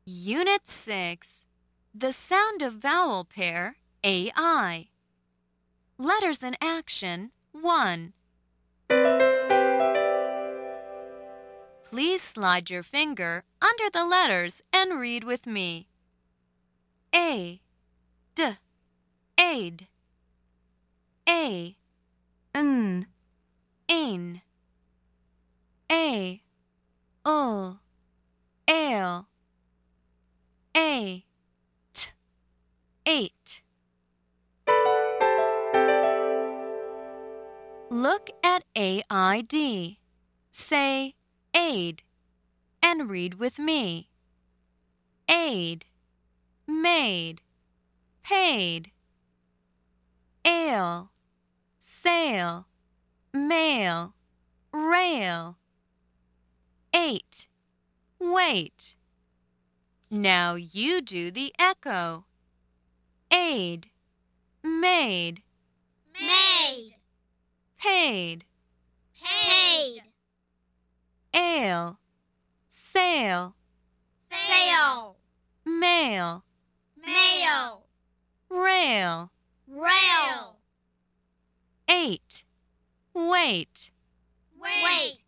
Unit 6. The sound of vowel pair AI. Letters in action 1. Please slide your finger under the letters and read with me. A, D, aid. A, N, ain. A, ale. A, t, eight. Look at AID. Say aid and read with me. Aid, made, paid. Ale, sail, mail, rail. Eight, wait. Now you do the echo. Aid, made, Made. paid. Paid. Ale, sail, Sail. mail, Mail. rail. Rail. Eight, wait. Wait.